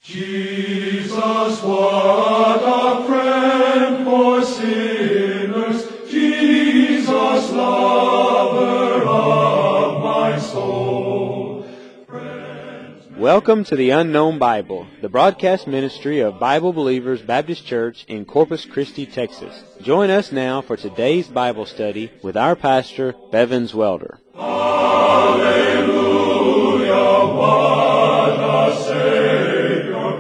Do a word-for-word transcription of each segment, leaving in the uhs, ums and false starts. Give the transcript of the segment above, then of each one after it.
Jesus, what a friend for sinners, Jesus, lover of my soul. Friends, Welcome to the Unknown Bible, the broadcast ministry of Bible Believers Baptist Church in Corpus Christi, Texas. Join us now for today's Bible study with our pastor, Bevins Welder. Hallelujah, what a Savior.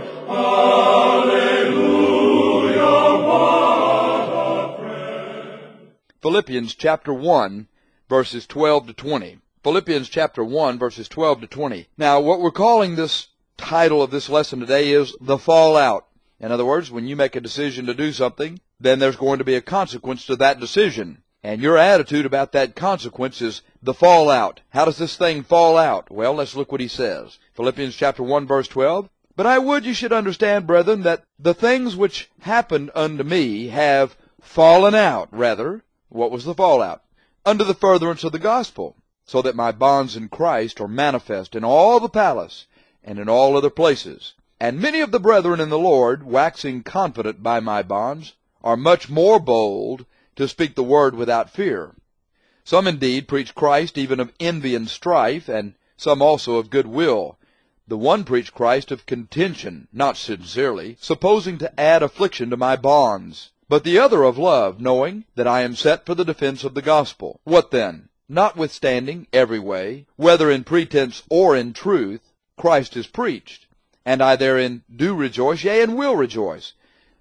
Hallelujah, what a friend. Philippians chapter one, verses twelve to twenty. Philippians chapter one, verses twelve to twenty. Now, what we're calling this title of this lesson today is the fallout. In other words, when you make a decision to do something, then there's going to be a consequence to that decision. And your attitude about that consequence is the fallout. How does this thing fall out? Well, let's look what he says. Philippians chapter one, verse twelve. But I would you should understand, brethren, that the things which happened unto me have fallen out, rather. What was the fallout? Under the furtherance of the gospel, so that my bonds in Christ are manifest in all the palace and in all other places. And many of the brethren in the Lord, waxing confident by my bonds, are much more bold to speak the word without fear. Some indeed preach Christ even of envy and strife, and some also of good will. The one preached Christ of contention, not sincerely, supposing to add affliction to my bonds. But the other of love, knowing that I am set for the defense of the gospel. What then? Notwithstanding every way, whether in pretense or in truth, Christ is preached. And I therein do rejoice, yea, and will rejoice.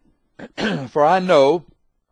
For I know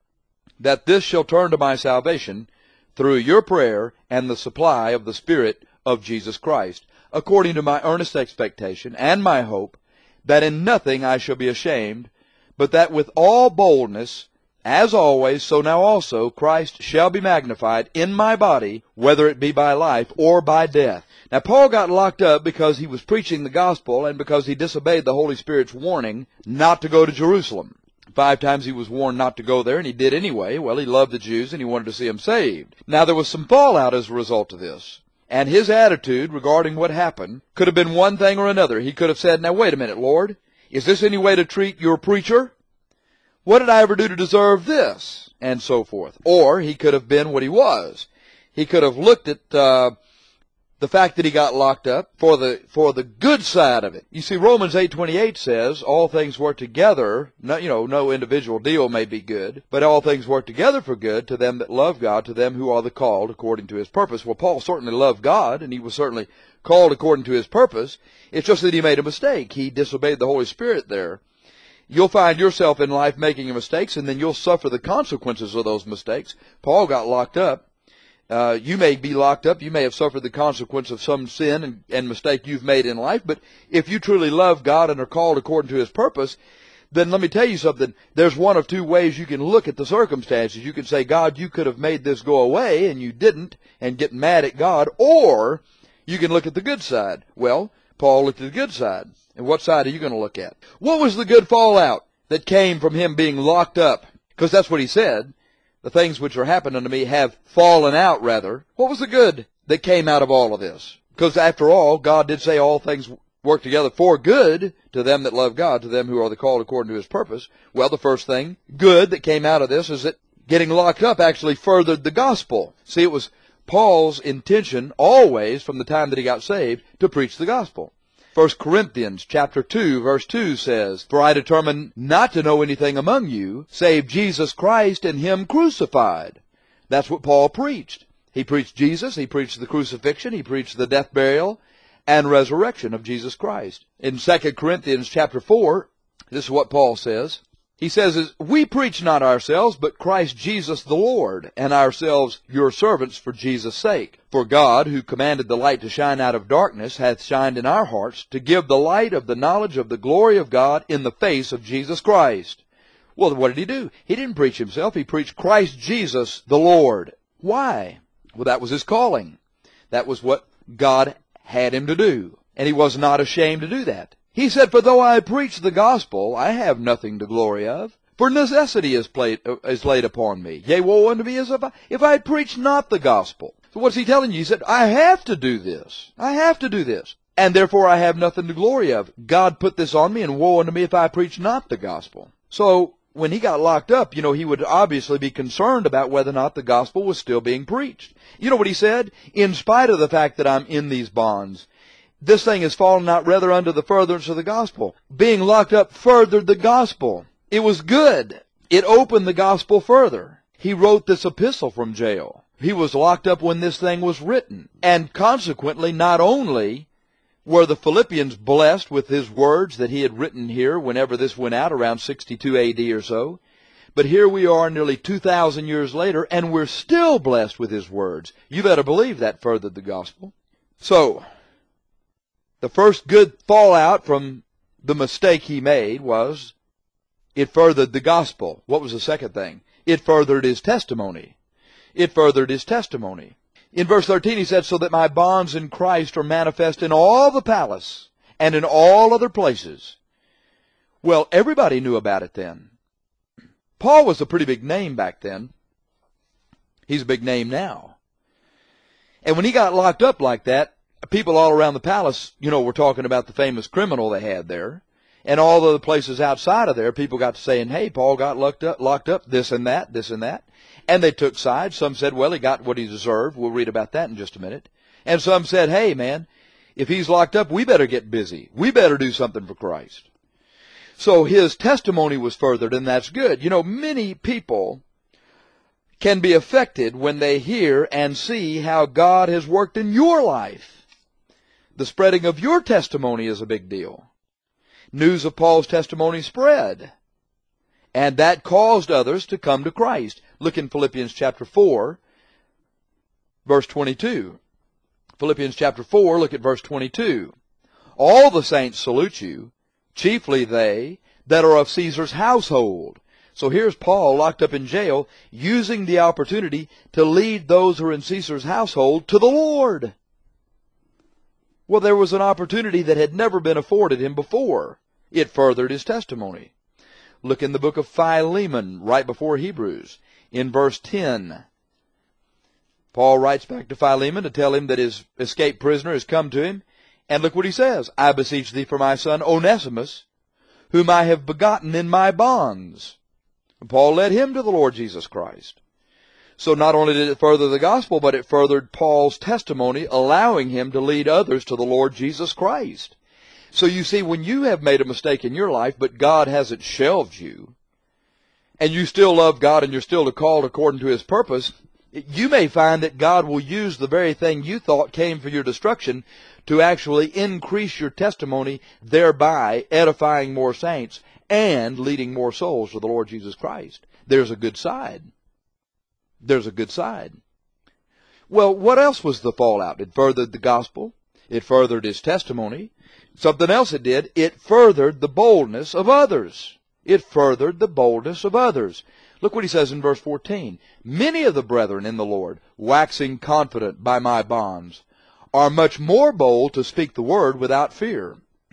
that this shall turn to my salvation through your prayer and the supply of the Spirit of Jesus Christ, according to my earnest expectation and my hope, that in nothing I shall be ashamed, but that with all boldness, as always, so now also, Christ shall be magnified in my body, whether it be by life or by death. Now, Paul got locked up because he was preaching the gospel and because he disobeyed the Holy Spirit's warning not to go to Jerusalem. Five times he was warned not to go there, and he did anyway. Well, he loved the Jews, and he wanted to see them saved. Now, there was some fallout as a result of this. And his attitude regarding what happened could have been one thing or another. He could have said, now, wait a minute, Lord. Is this any way to treat your preacher? What did I ever do to deserve this? And so forth. Or he could have been what he was. He could have looked at uh, the fact that he got locked up for the for the good side of it. You see, Romans eight twenty-eight says, all things work together. No, you know, no individual deal may be good, but all things work together for good to them that love God, to them who are the called according to his purpose. Well, Paul certainly loved God, and he was certainly called according to his purpose. It's just that he made a mistake. He disobeyed the Holy Spirit there. You'll find yourself in life making mistakes, and then you'll suffer the consequences of those mistakes. Paul got locked up. Uh, you may be locked up. You may have suffered the consequence of some sin and, and mistake you've made in life. But if you truly love God and are called according to his purpose, then let me tell you something. There's one of two ways you can look at the circumstances. You can say, God, you could have made this go away, and you didn't, and get mad at God. Or you can look at the good side. Well, Paul looked at the good side. And what side are you going to look at? What was the good fallout that came from him being locked up? Because that's what he said. The things which are happening unto me have fallen out, rather. What was the good that came out of all of this? Because after all, God did say all things work together for good to them that love God, to them who are the called according to his purpose. Well, the first thing, good, that came out of this is that getting locked up actually furthered the gospel. See, it was Paul's intention always from the time that he got saved to preach the gospel. First Corinthians chapter two, verse two says, For I determined not to know anything among you, save Jesus Christ and him crucified. That's what Paul preached. He preached Jesus, he preached the crucifixion, he preached the death, burial, and resurrection of Jesus Christ. In Second Corinthians chapter four, this is what Paul says. He says, We preach not ourselves, but Christ Jesus the Lord, and ourselves your servants for Jesus' sake. For God, who commanded the light to shine out of darkness, hath shined in our hearts, to give the light of the knowledge of the glory of God in the face of Jesus Christ. Well, what did he do? He didn't preach himself. He preached Christ Jesus the Lord. Why? Well, that was his calling. That was what God had him to do. And he was not ashamed to do that. He said, For though I preach the gospel, I have nothing to glory of. For necessity is, played, uh, is laid upon me. Yea, woe unto me as if I, if I had preached not the gospel. So what's he telling you? He said, I have to do this. I have to do this. and therefore I have nothing to glory of. God put this on me, and woe unto me if I preach not the gospel. So, when he got locked up, you know, he would obviously be concerned about whether or not the gospel was still being preached. You know what he said? In spite of the fact that I'm in these bonds, this thing has fallen out rather under the furtherance of the gospel. Being locked up furthered the gospel. It was good. It opened the gospel further. He wrote this epistle from jail. He was locked up when this thing was written. And consequently, not only were the Philippians blessed with his words that he had written here whenever this went out, around sixty-two A D or so, but here we are nearly two thousand years later, and we're still blessed with his words. You better believe that furthered the gospel. So, the first good fallout from the mistake he made was it furthered the gospel. What was the second thing? It furthered his testimony. It furthered his testimony. In verse thirteen he said, so that my bonds in Christ are manifest in all the palace and in all other places. Well, everybody knew about it then. Paul was a pretty big name back then. He's a big name now. And when he got locked up like that, people all around the palace, you know, were talking about the famous criminal they had there. And all the places outside of there, people got to saying, hey, Paul got locked up, locked up, this and that, this and that. And they took sides. Some said, well, he got what he deserved. We'll read about that in just a minute. And some said, hey, man, if he's locked up, we better get busy. We better do something for Christ. So his testimony was furthered, and that's good. You know, many people can be affected when they hear and see how God has worked in your life. The spreading of your testimony is a big deal. News of Paul's testimony spread, and that caused others to come to Christ. Look in Philippians chapter four, verse twenty-two. Philippians chapter four, look at verse twenty-two. All the saints salute you, chiefly they that are of Caesar's household. So here's Paul locked up in jail, using the opportunity to lead those who are in Caesar's household to the Lord. Well, there was an opportunity that had never been afforded him before. It furthered his testimony. Look in the book of Philemon, right before Hebrews, in verse ten. Paul writes back to Philemon to tell him that his escaped prisoner has come to him. And look what he says. I beseech thee for my son Onesimus, whom I have begotten in my bonds. And Paul led him to the Lord Jesus Christ. So not only did it further the gospel, but it furthered Paul's testimony, allowing him to lead others to the Lord Jesus Christ. So you see, when you have made a mistake in your life, but God hasn't shelved you, and you still love God and you're still called according to His purpose, you may find that God will use the very thing you thought came for your destruction to actually increase your testimony, thereby edifying more saints and leading more souls to the Lord Jesus Christ. There's a good side. There's a good side. Well, what else was the fallout? It furthered the gospel. It furthered his testimony. Something else it did, it furthered the boldness of others. It furthered the boldness of others. Look what he says in verse fourteen. Many of the brethren in the Lord, waxing confident by my bonds, are much more bold to speak the word without fear.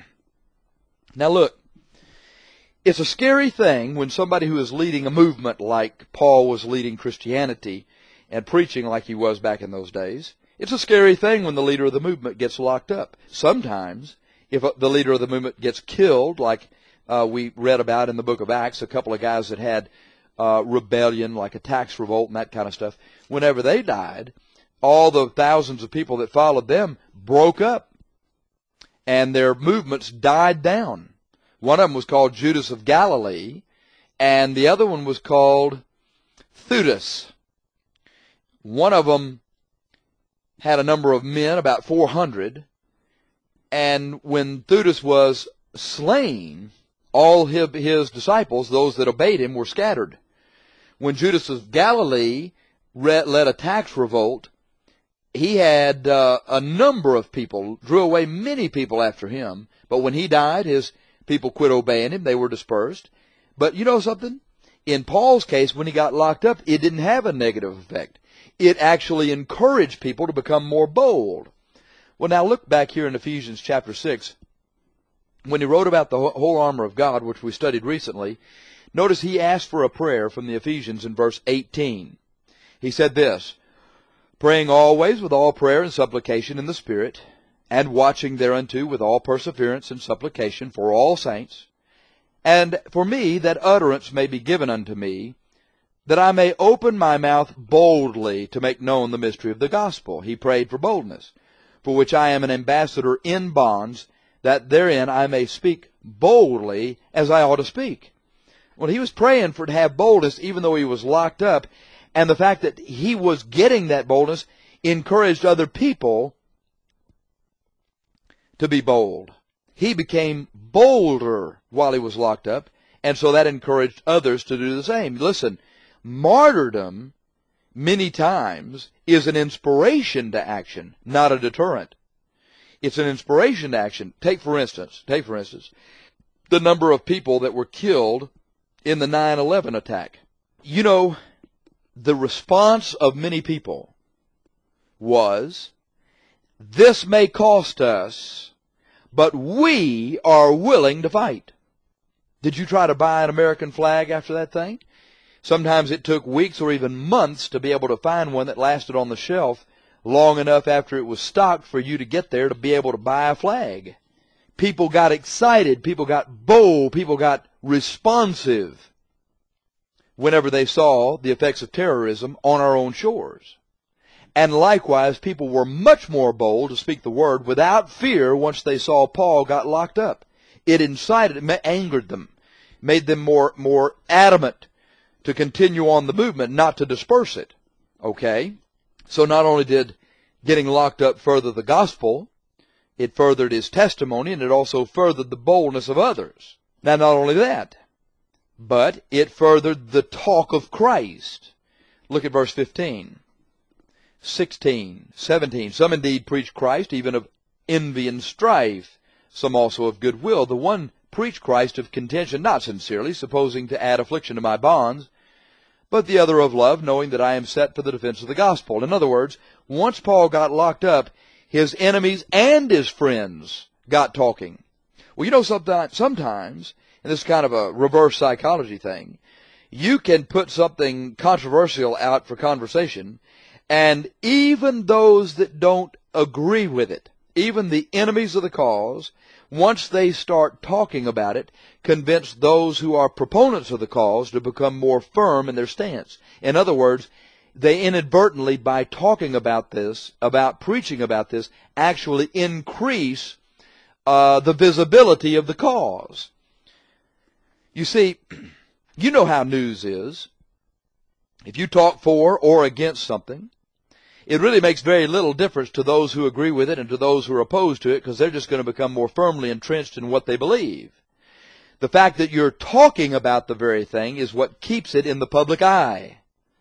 Now look, it's a scary thing when somebody who is leading a movement like Paul was leading Christianity and preaching like he was back in those days. It's a scary thing when the leader of the movement gets locked up. Sometimes, if the leader of the movement gets killed, like uh, we read about in the book of Acts, a couple of guys that had uh, rebellion, like a tax revolt and that kind of stuff, whenever they died, all the thousands of people that followed them broke up, and their movements died down. One of them was called Judas of Galilee, and the other one was called Theudas. One of them had a number of men, about four hundred, and when Theudas was slain, all his, his disciples, those that obeyed him, were scattered. When Judas of Galilee led a tax revolt, he had uh, a number of people, drew away many people after him, but when he died, his people quit obeying him. They were dispersed. But you know something? In Paul's case, when he got locked up, it didn't have a negative effect. It actually encouraged people to become more bold. Well, now look back here in Ephesians chapter six. When he wrote about the whole armor of God, which we studied recently, notice he asked for a prayer from the Ephesians in verse eighteen. He said this, praying always with all prayer and supplication in the Spirit, and watching thereunto with all perseverance and supplication for all saints, and for me that utterance may be given unto me, that I may open my mouth boldly to make known the mystery of the gospel. He prayed for boldness, for which I am an ambassador in bonds, that therein I may speak boldly as I ought to speak. Well, he was praying for to have boldness even though he was locked up, and the fact that he was getting that boldness encouraged other people to be bold. He became bolder while he was locked up, and so that encouraged others to do the same. Listen, martyrdom many times is an inspiration to action, not a deterrent. It's an inspiration to action. Take for instance, take for instance, the number of people that were killed in the nine eleven attack. You know, the response of many people was, this may cost us, but we are willing to fight. Did you try to buy an American flag after that thing? Sometimes it took weeks or even months to be able to find one that lasted on the shelf long enough after it was stocked for you to get there to be able to buy a flag. People got excited, people got bold, people got responsive whenever they saw the effects of terrorism on our own shores. And likewise, people were much more bold to speak the word without fear once they saw Paul got locked up. It incited, it angered them, made them more, more adamant to continue on the movement, not to disperse it. Okay? So not only did getting locked up further the gospel, it furthered his testimony, and it also furthered the boldness of others. Now, not only that, but it furthered the talk of Christ. Look at verse fifteen. sixteen, seventeen. Some indeed preach Christ, even of envy and strife. Some also of goodwill. The one preached Christ of contention, not sincerely, supposing to add affliction to my bonds, but the other of love, knowing that I am set for the defense of the gospel. In other words, once Paul got locked up, his enemies and his friends got talking. Well, you know, sometimes, sometimes, and this is kind of a reverse psychology thing, you can put something controversial out for conversation, and even those that don't agree with it, even the enemies of the cause, once they start talking about it, convince those who are proponents of the cause to become more firm in their stance. In other words, they inadvertently, by talking about this, about preaching about this, actually increase uh, the visibility of the cause. You see, you know how news is. If you talk for or against something, it really makes very little difference to those who agree with it and to those who are opposed to it, because they're just going to become more firmly entrenched in what they believe. The fact that you're talking about the very thing is what keeps it in the public eye.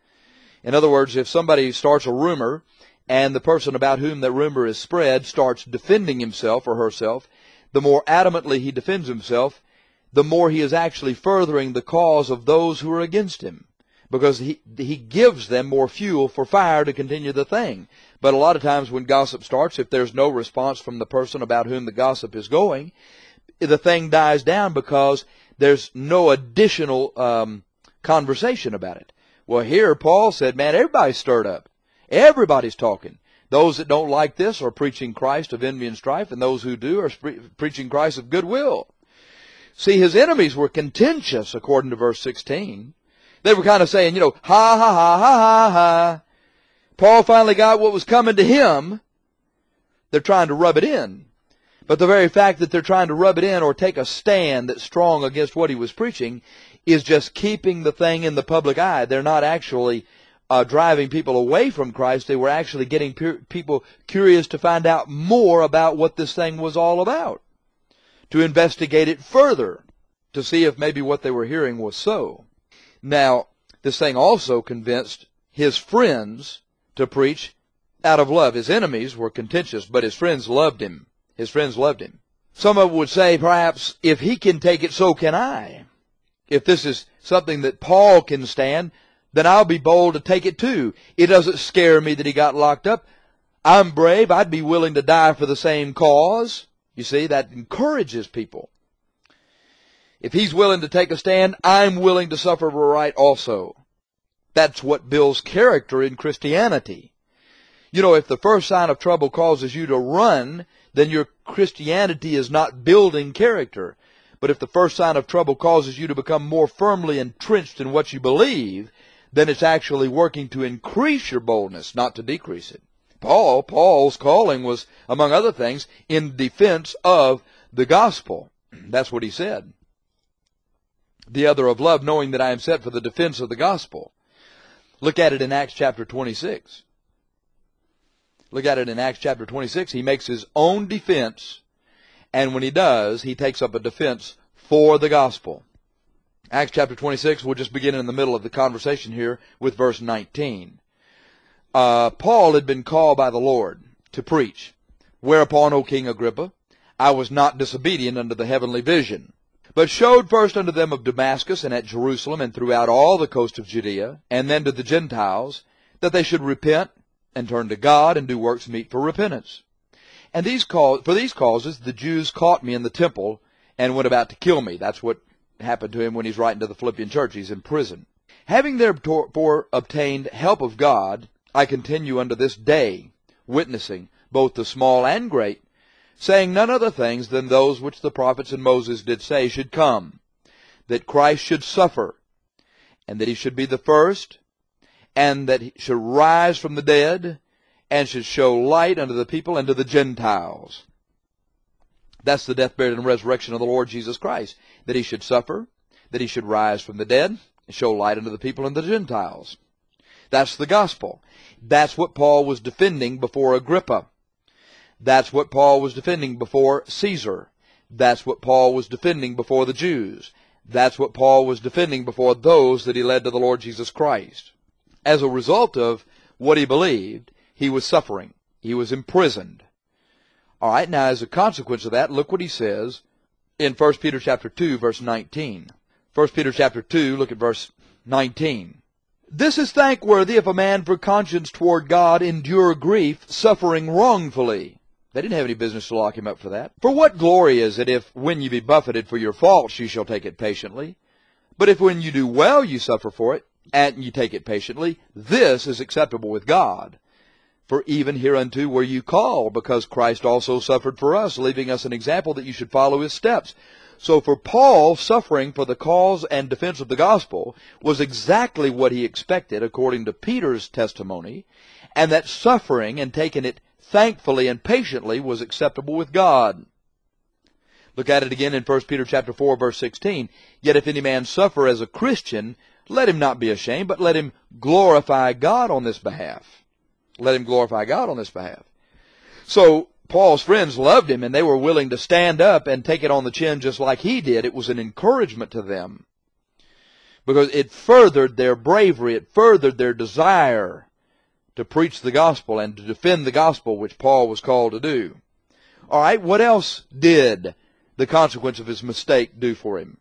In other words, if somebody starts a rumor and the person about whom that rumor is spread starts defending himself or herself, the more adamantly he defends himself, the more he is actually furthering the cause of those who are against him, because he he gives them more fuel for fire to continue the thing. But a lot of times when gossip starts, if there's no response from the person about whom the gossip is going, the thing dies down because there's no additional um, conversation about it. Well, here Paul said, man, everybody's stirred up. Everybody's talking. Those that don't like this are preaching Christ of envy and strife, and those who do are preaching Christ of goodwill. See, his enemies were contentious, according to verse sixteen. They were kind of saying, you know, ha, ha, ha, ha, ha, ha. Paul finally got what was coming to him. They're trying to rub it in. But the very fact that they're trying to rub it in or take a stand that's strong against what he was preaching is just keeping the thing in the public eye. They're not actually uh, driving people away from Christ. They were actually getting pe- people curious to find out more about what this thing was all about, to investigate it further, to see if maybe what they were hearing was so. Now, this thing also convinced his friends to preach out of love. His enemies were contentious, but his friends loved him. His friends loved him. Some of them would say, perhaps, if he can take it, so can I. If this is something that Paul can stand, then I'll be bold to take it too. It doesn't scare me that he got locked up. I'm brave. I'd be willing to die for the same cause. You see, that encourages people. If he's willing to take a stand, I'm willing to suffer a right also. That's what builds character in Christianity. You know, if the first sign of trouble causes you to run, then your Christianity is not building character. But if the first sign of trouble causes you to become more firmly entrenched in what you believe, then it's actually working to increase your boldness, not to decrease it. Paul, Paul's calling was, among other things, in defense of the gospel. That's what he said. The other of love, knowing that I am set for the defense of the gospel. Look at it in Acts chapter twenty-six. Look at it in Acts chapter twenty-six. He makes his own defense, and when he does, he takes up a defense for the gospel. Acts chapter twenty-six, we'll just begin in the middle of the conversation here with verse nineteen. Uh, Paul had been called by the Lord to preach. Whereupon, O King Agrippa, I was not disobedient unto the heavenly vision, but showed first unto them of Damascus and at Jerusalem and throughout all the coast of Judea, and then to the Gentiles, that they should repent and turn to God and do works meet for repentance. And these cause, for these causes the Jews caught me in the temple and went about to kill me. That's what happened to him when he's writing to the Philippian church. He's in prison. Having therefore obtained help of God, I continue unto this day, witnessing both the small and great, saying none other things than those which the prophets and Moses did say should come, that Christ should suffer, and that he should be the first, and that he should rise from the dead, and should show light unto the people and to the Gentiles. That's the death, burial, and resurrection of the Lord Jesus Christ, that he should suffer, that he should rise from the dead, and show light unto the people and the Gentiles. That's the gospel. That's what Paul was defending before Agrippa. That's what Paul was defending before Caesar. That's what Paul was defending before the Jews. That's what Paul was defending before those that he led to the Lord Jesus Christ. As a result of what he believed, he was suffering. He was imprisoned. All right, now as a consequence of that, look what he says in First Peter chapter two, verse nineteen. First Peter chapter two, look at verse nineteen. This is thankworthy if a man for conscience toward God endure grief, suffering wrongfully. They didn't have any business to lock him up for that. For what glory is it if, when you be buffeted for your faults, you shall take it patiently? But if when you do well you suffer for it, and you take it patiently, this is acceptable with God. For even hereunto were you called, because Christ also suffered for us, leaving us an example that you should follow his steps. So for Paul, suffering for the cause and defense of the gospel was exactly what he expected according to Peter's testimony, and that suffering and taking it thankfully and patiently was acceptable with God. Look at it again in First Peter chapter four, verse sixteen. Yet if any man suffer as a Christian, let him not be ashamed, but let him glorify God on this behalf. Let him glorify God on this behalf. So Paul's friends loved him, and they were willing to stand up and take it on the chin just like he did. It was an encouragement to them, because it furthered their bravery. It furthered their desire to preach the gospel and to defend the gospel, which Paul was called to do. All right, what else did the consequence of his mistake do for him?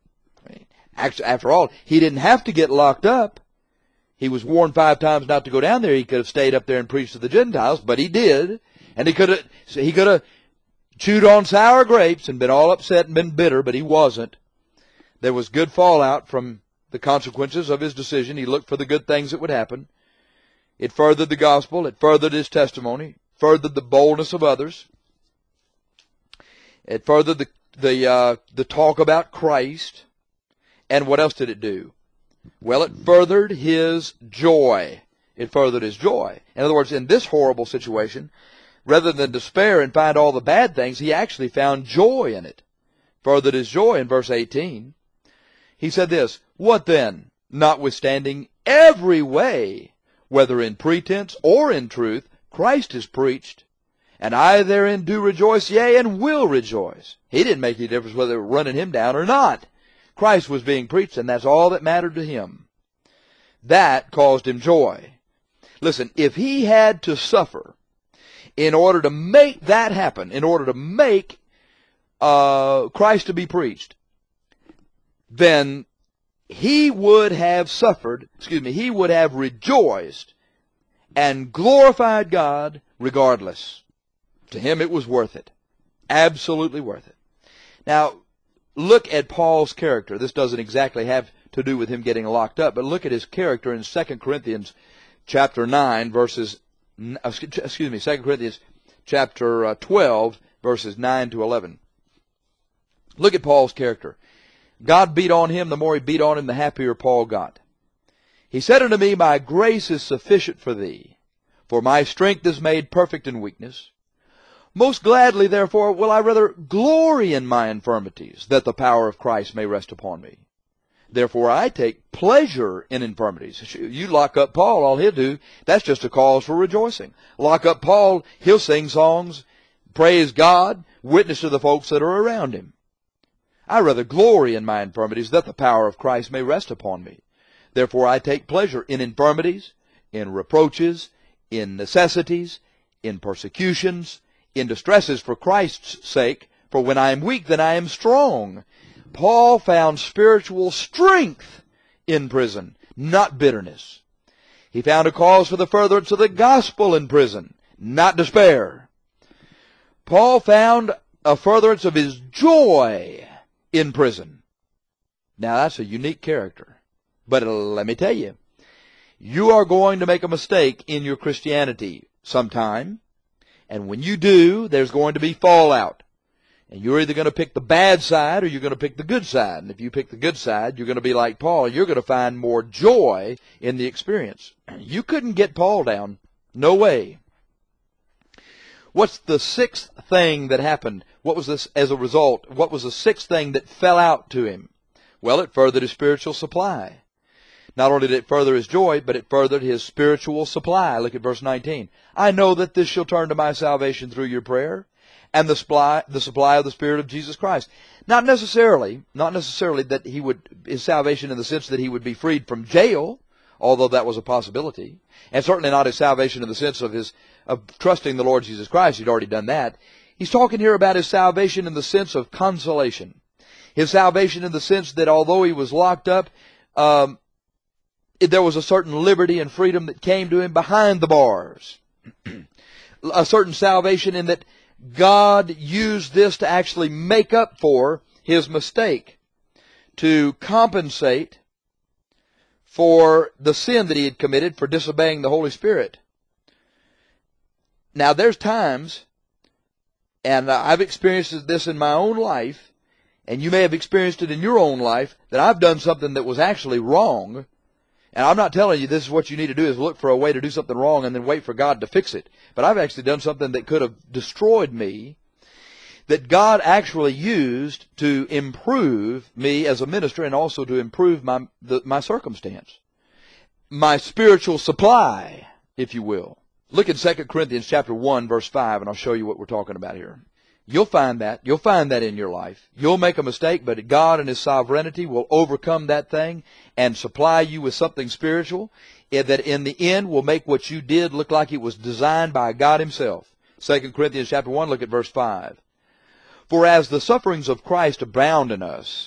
After all, he didn't have to get locked up. He was warned five times not to go down there. He could have stayed up there and preached to the Gentiles, but he did. And he could have, he could have chewed on sour grapes and been all upset and been bitter, but he wasn't. There was good fallout from the consequences of his decision. He looked for the good things that would happen. It furthered the gospel. It furthered his testimony. Furthered the boldness of others. It furthered the the uh, the talk about Christ. And what else did it do? Well, it furthered his joy. It furthered his joy. In other words, in this horrible situation, rather than despair and find all the bad things, he actually found joy in it. Furthered his joy in verse eighteen. He said this, What then? Notwithstanding every way, whether in pretense or in truth, Christ is preached, and I therein do rejoice, yea, and will rejoice. He didn't make any difference whether they were running him down or not. Christ was being preached, and that's all that mattered to him. That caused him joy. Listen, if he had to suffer in order to make that happen, in order to make uh, Christ to be preached, then he would have suffered, excuse me, he would have rejoiced and glorified God regardless. To him it was worth it. Absolutely worth it. Now, look at Paul's character. This doesn't exactly have to do with him getting locked up, but look at his character in Second Corinthians chapter nine, verses, excuse me, Second Corinthians chapter twelve, verses nine to eleven. Look at Paul's character. God beat on him. The more he beat on him, the happier Paul got. He said unto me, My grace is sufficient for thee, for my strength is made perfect in weakness. Most gladly, therefore, will I rather glory in my infirmities, that the power of Christ may rest upon me. Therefore I take pleasure in infirmities. You lock up Paul, all he'll do, that's just a cause for rejoicing. Lock up Paul, he'll sing songs, praise God, witness to the folks that are around him. I rather glory in my infirmities, that the power of Christ may rest upon me. Therefore I take pleasure in infirmities, in reproaches, in necessities, in persecutions, in distresses for Christ's sake. For when I am weak, then I am strong. Paul found spiritual strength in prison, not bitterness. He found a cause for the furtherance of the gospel in prison, not despair. Paul found a furtherance of his joy in prison. Now that's a unique character. But let me tell you, you are going to make a mistake in your Christianity sometime. And when you do, there's going to be fallout. And you're either going to pick the bad side or you're going to pick the good side. And if you pick the good side, you're going to be like Paul. You're going to find more joy in the experience. You couldn't get Paul down. No way. What's the sixth thing that happened? What was this as a result? What was the sixth thing that fell out to him? Well, it furthered his spiritual supply. Not only did it further his joy, but it furthered his spiritual supply. Look at verse nineteen. I know that this shall turn to my salvation through your prayer and the supply, the supply of the Spirit of Jesus Christ. Not necessarily, not necessarily that he would, his salvation in the sense that he would be freed from jail, although that was a possibility. And certainly not his salvation in the sense of his, of trusting the Lord Jesus Christ. He'd already done that. He's talking here about his salvation in the sense of consolation. His salvation in the sense that although he was locked up, um, there was a certain liberty and freedom that came to him behind the bars. A certain salvation in that God used this to actually make up for his mistake, to compensate for the sin that he had committed for disobeying the Holy Spirit. Now there's times, and I've experienced this in my own life, and you may have experienced it in your own life, that I've done something that was actually wrong. And I'm not telling you this is what you need to do is look for a way to do something wrong and then wait for God to fix it. But I've actually done something that could have destroyed me, that God actually used to improve me as a minister and also to improve my, the, my circumstance. My spiritual supply, if you will. Look at Second Corinthians chapter one, verse five, and I'll show you what we're talking about here. You'll find that. You'll find that in your life. You'll make a mistake, but God in His sovereignty will overcome that thing and supply you with something spiritual that in the end will make what you did look like it was designed by God Himself. Second Corinthians chapter one, look at verse five. For as the sufferings of Christ abound in us,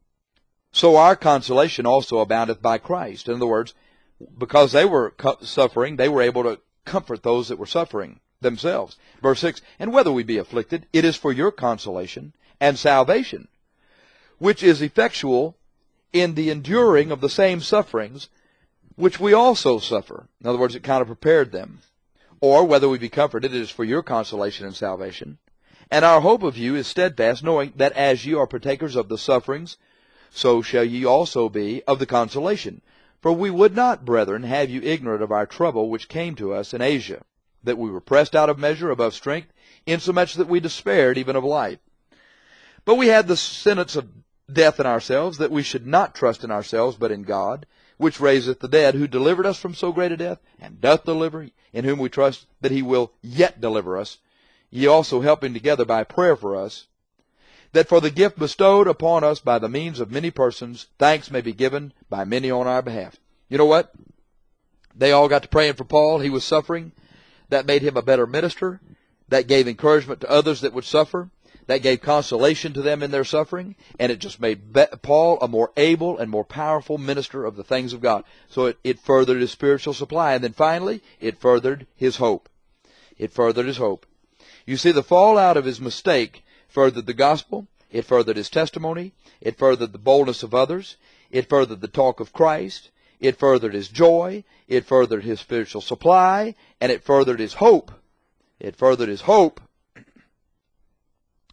so our consolation also aboundeth by Christ. In other words, because they were suffering, they were able to comfort those that were suffering themselves. Verse six, and whether we be afflicted, it is for your consolation and salvation, which is effectual in the enduring of the same sufferings which we also suffer. In other words, it kind of prepared them. Or whether we be comforted, it is for your consolation and salvation. And our hope of you is steadfast, knowing that as ye are partakers of the sufferings, so shall ye also be of the consolation. For we would not, brethren, have you ignorant of our trouble which came to us in Asia, that we were pressed out of measure above strength, insomuch that we despaired even of life. But we had the sentence of death in ourselves, that we should not trust in ourselves, but in God, which raiseth the dead, who delivered us from so great a death, and doth deliver, in whom we trust that He will yet deliver us, ye also helping together by prayer for us, that for the gift bestowed upon us by the means of many persons, thanks may be given by many on our behalf. You know what? They all got to praying for Paul. He was suffering. That made him a better minister. That gave encouragement to others that would suffer. That gave consolation to them in their suffering. And it just made Paul a more able and more powerful minister of the things of God. So it, it furthered his spiritual supply. And then finally, it furthered his hope. It furthered his hope. You see, the fallout of his mistake furthered the gospel. It furthered his testimony. It furthered the boldness of others. It furthered the talk of Christ. It furthered his joy. It furthered his spiritual supply. And it furthered his hope. It furthered his hope.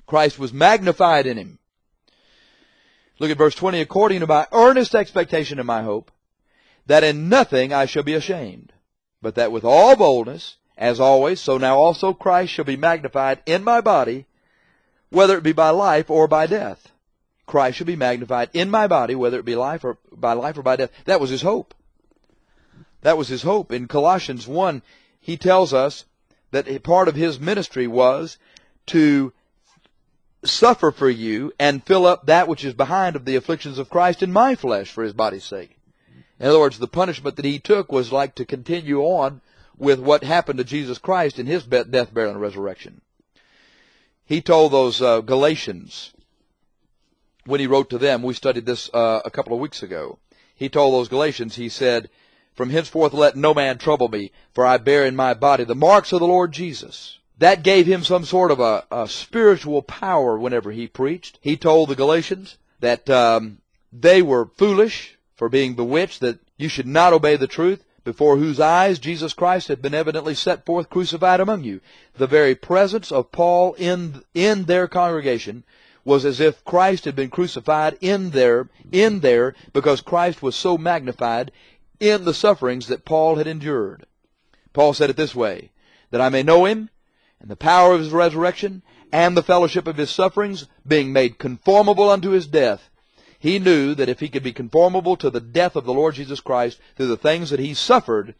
Christ was magnified in him. Look at verse twenty. According to my earnest expectation and my hope, that in nothing I shall be ashamed, but that with all boldness, as always, so now also Christ shall be magnified in my body, whether it be by life or by death. Christ shall be magnified in my body, whether it be life or by life or by death. That was his hope. That was his hope. In Colossians one, he tells us that part of his ministry was to suffer for you and fill up that which is behind of the afflictions of Christ in my flesh for his body's sake. In other words, the punishment that he took was like to continue on with what happened to Jesus Christ in his death, burial, and resurrection. He told those uh, Galatians, when he wrote to them, we studied this uh, a couple of weeks ago. He told those Galatians, he said, from henceforth let no man trouble me, for I bear in my body the marks of the Lord Jesus. That gave him some sort of a, a spiritual power whenever he preached. He told the Galatians that um, they were foolish for being bewitched, that you should not obey the truth, before whose eyes Jesus Christ had been evidently set forth crucified among you. The very presence of Paul in in their congregation was as if Christ had been crucified in there, in there, because Christ was so magnified in the sufferings that Paul had endured. Paul said it this way, that I may know him, and the power of his resurrection, and the fellowship of his sufferings, being made conformable unto his death. He knew that if he could be conformable to the death of the Lord Jesus Christ through the things that he suffered,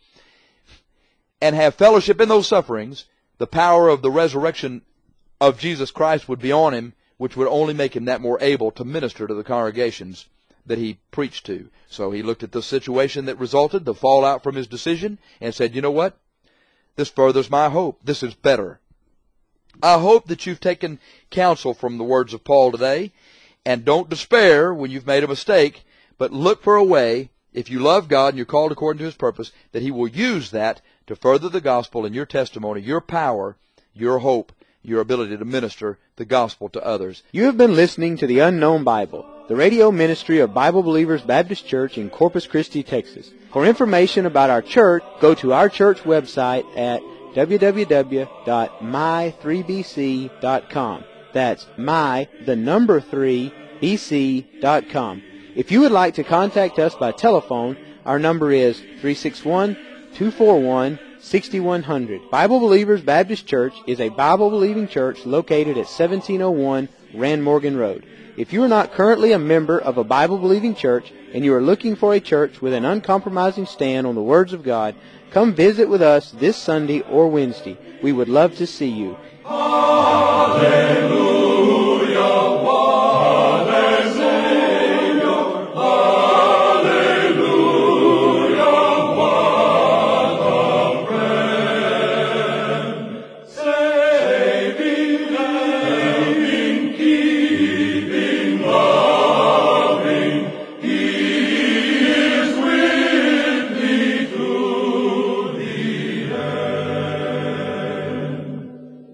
and have fellowship in those sufferings, the power of the resurrection of Jesus Christ would be on him, which would only make him that more able to minister to the congregations that he preached to. So he looked at the situation that resulted, the fallout from his decision, and said, you know what? This furthers my hope. This is better. I hope that you've taken counsel from the words of Paul today, and don't despair when you've made a mistake, but look for a way, if you love God and you're called according to his purpose, that he will use that to further the gospel and your testimony, your power, your hope, your ability to minister the gospel to others. You have been listening to The Unknown Bible, the radio ministry of Bible Believers Baptist Church in Corpus Christi, Texas. For information about our church, go to our church website at w w w dot my three b c dot com. That's my, the number three, b c dot com. If you would like to contact us by telephone, our number is three six one, two four one, six one zero zero. Bible Believers Baptist Church is a Bible-believing church located at seventeen oh one Rand Morgan Road. If you are not currently a member of a Bible-believing church and you are looking for a church with an uncompromising stand on the words of God, come visit with us this Sunday or Wednesday. We would love to see you. Hallelujah.